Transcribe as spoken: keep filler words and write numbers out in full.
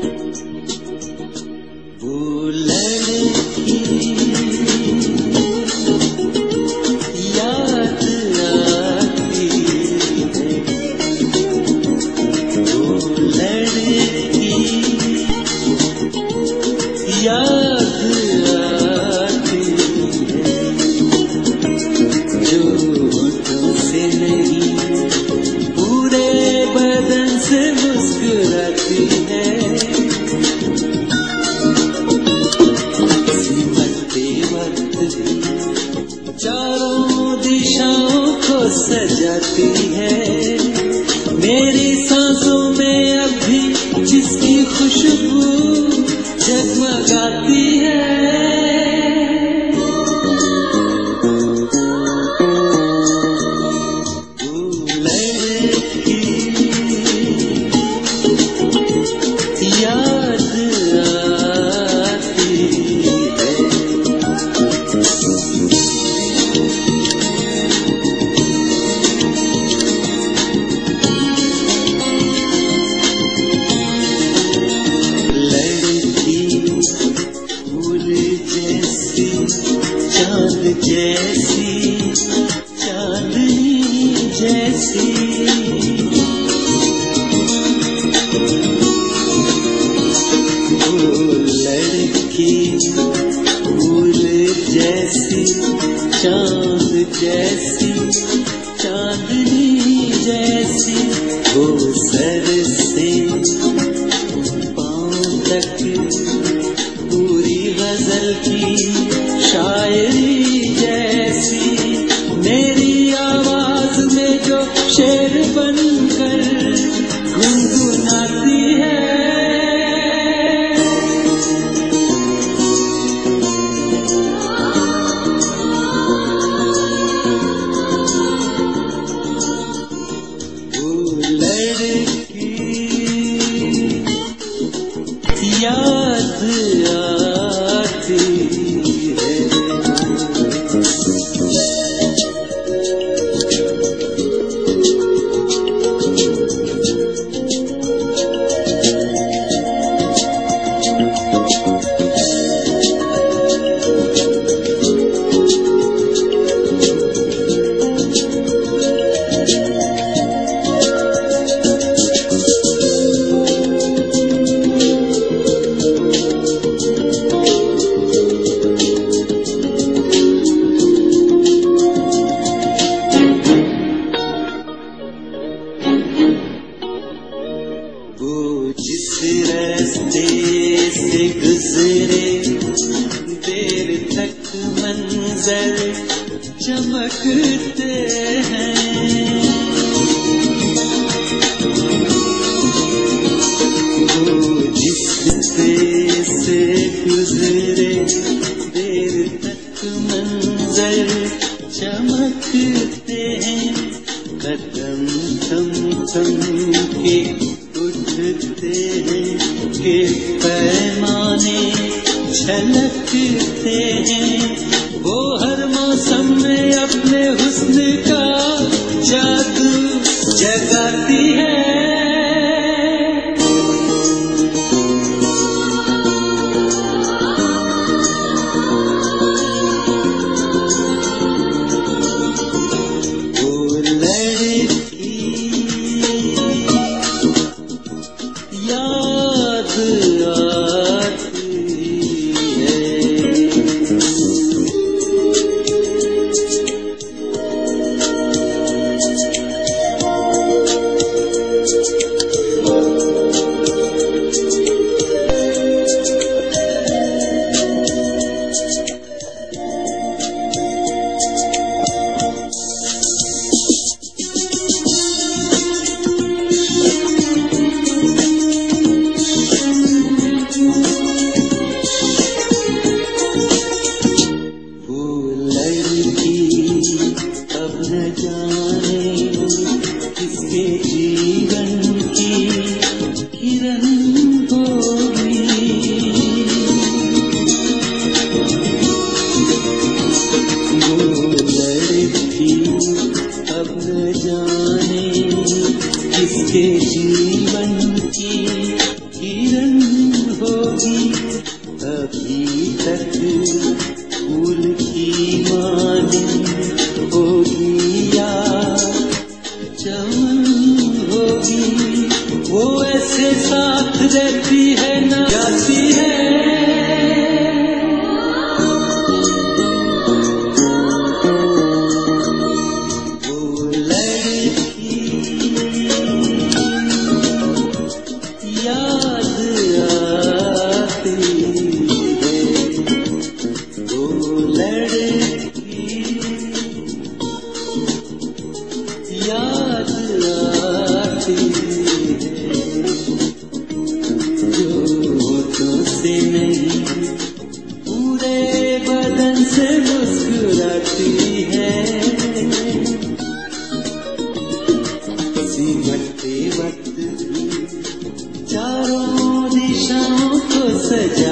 चारों दिशाओं को सजाती है, मेरी सांसों में अब भी जिसकी खुशबू जगमगाती है। जैसी चांदनी जैसी वो लड़की, फूल जैसी चांद जैसी चांदनी जैसी, वो सर से पांव तक पूरी गजल की शायरी जैसी, मेरी आवाज में जो शेर बनकर गुनगुनाती है। वो लड़की याद आती है। रास्ते से गुजरे देर तक मंजर चमकते हैं, वो जिस रास्ते से गुजरे देर तक मंजर चमकते हैं, कदम थम थम के उठते हैं के पैमाने झलकते हैं, वो हर मौसम में अपने हुस्न का जादू जगाती है। वो लड़की याद आती है। होगी अभी तक फूल की माली होगी या चमन होगी, वो ऐसे साथ रहती है न जाती है। वो लड़की याद आती है, वो लड़की याद आती से नहीं पूरे बदन से मुस्कुराती है। सिमटते वक्त चारों दिशाओं को सजा